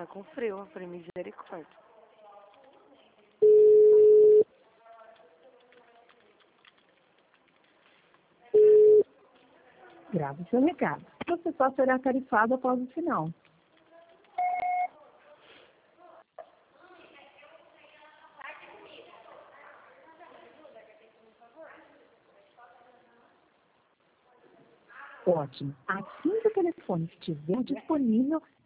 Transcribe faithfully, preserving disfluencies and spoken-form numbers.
Tá com frio, por misericórdia. Grave seu recado. Você só será tarifado após o sinal. Ótimo. Assim que o telefone estiver disponível,